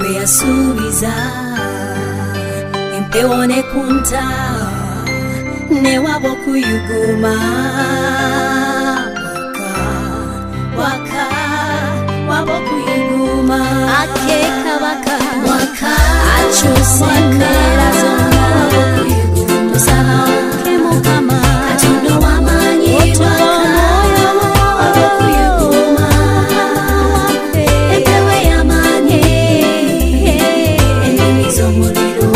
yasubiza empewo ne kunta ne wabo kuyuguma waka wabo kuyuguma akeka baka waka achusemera zona wabo kuyuguma tusaba kemukama katundo wamanyi waka wabo kuyuguma empewo yamanyi enimizo muliro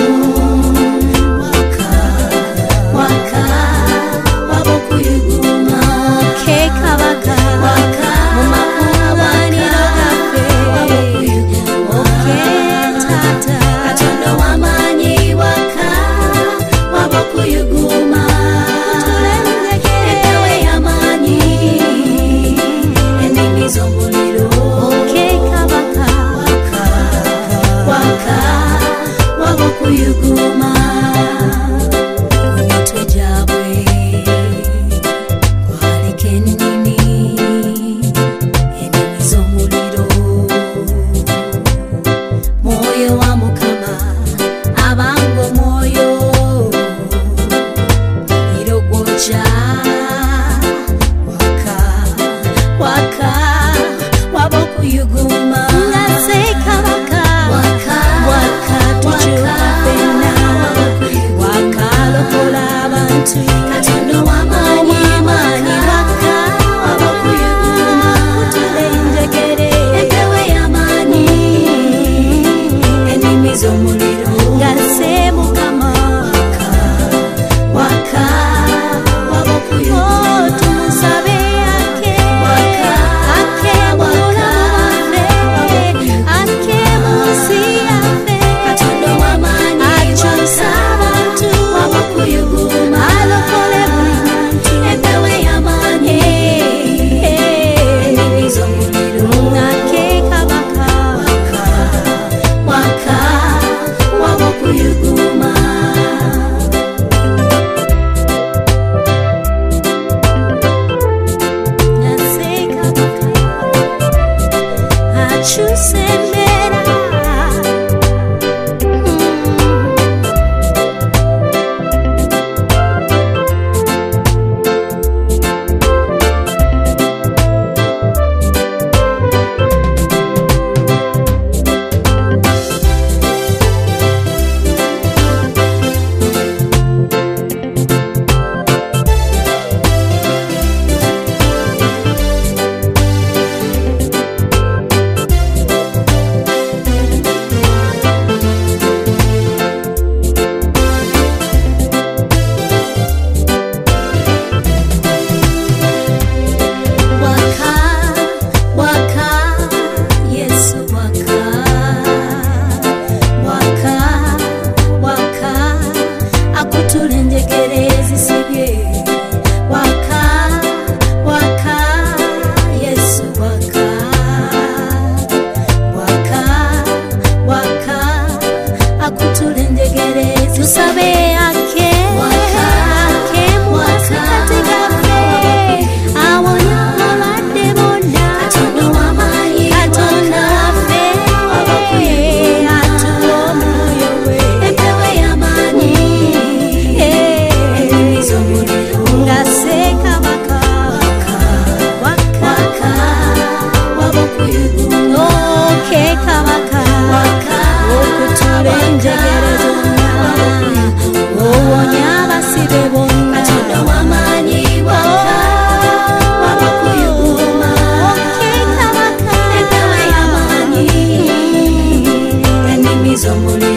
waka wabo kuyuguma keka baka waka mumakubaniro gafe wabo kuyuguma oketata katondo wamanyi waka wabo kuyuguma empewo yamanyi enimizo muliro keka baka waka wabo kuyuguma kumitwe jabwe kwaleka ennimi z'omuliro mwoyo wa mukama abanga omwoyo muliro gwokya waka waka waba okuyuguma ngasekabaka waka tukyuka fenna waka lokola abantu katondo wamanyi waka waba okuyuguma kutula enjegere empewo yamanyi ennimi z'omuliro ngase mukama waka waba okuyuguma tumusabe ake ake mulamu waffe ake munsi yaffe katondo wamanyi akyusa abantu waba okuyuguma alokole buli muntu empewo yamanyi ennimi z'omuliro ng'akeeka baka waka waba okuyuguma ngaseeka baka akyusa embeera waka waka Yesu waka waka waka akutula enjegere ezisibye waka waka Yesu waka waka waka akutula enjegere tusabe ake ake muwasikati gaffe awonya abalwadde bonna katondo wamanyi katonda waffe atuwa omwoyo we empewo yamanyi ennimi z'omuliro ngaseeka baka waka waba okuyuguma okeeka baka okutula enjegere zonna owonya abasibe bonna katondo wamanyi waka waba okuyuguma okeeka baka empewo yamanyi ennimi z'omuliro